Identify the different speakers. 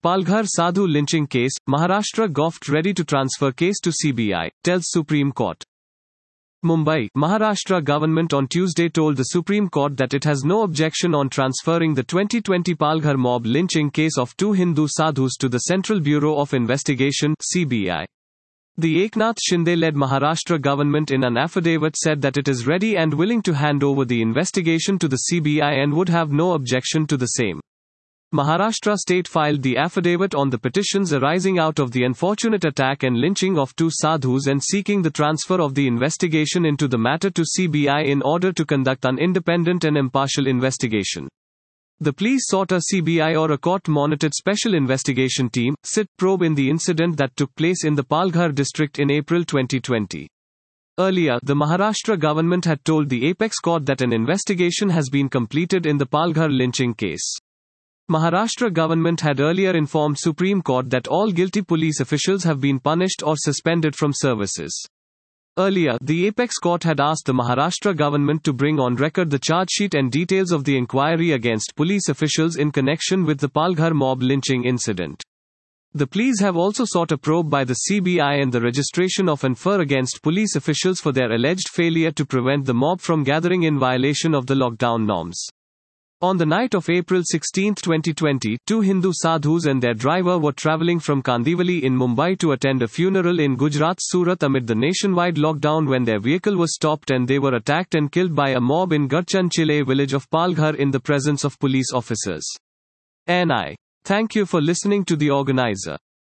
Speaker 1: Palghar Sadhu lynching case, Maharashtra government ready to transfer case to CBI, tells Supreme Court. Mumbai, Maharashtra government on Tuesday told the Supreme Court that it has no objection on transferring the 2020 Palghar mob lynching case of 2 Hindu sadhus to the Central Bureau of Investigation, CBI. The Eknath Shinde-led Maharashtra government in an affidavit said that it is ready and willing to hand over the investigation to the CBI and would have no objection to the same. Maharashtra State filed the affidavit on the petitions arising out of the unfortunate attack and lynching of 2 sadhus and seeking the transfer of the investigation into the matter to CBI in order to conduct an independent and impartial investigation. The pleas sought a CBI or a court-monitored Special Investigation Team (SIT) probe in the incident that took place in the Palghar district in April 2020. Earlier, the Maharashtra government had told the apex court that an investigation has been completed in the Palghar lynching case. Maharashtra government had earlier informed Supreme Court that all guilty police officials have been punished or suspended from services. Earlier, the apex court had asked the Maharashtra government to bring on record the charge sheet and details of the inquiry against police officials in connection with the Palghar mob lynching incident. The pleas have also sought a probe by the CBI and the registration of an FIR against police officials for their alleged failure to prevent the mob from gathering in violation of the lockdown norms. On the night of April 16, 2020, 2 Hindu sadhus and their driver were travelling from Kandivali in Mumbai to attend a funeral in Gujarat Surat amid the nationwide lockdown when their vehicle was stopped and they were attacked and killed by a mob in Garchanchile village of Palghar in the presence of police officers. NI. Thank you for listening to the organizer.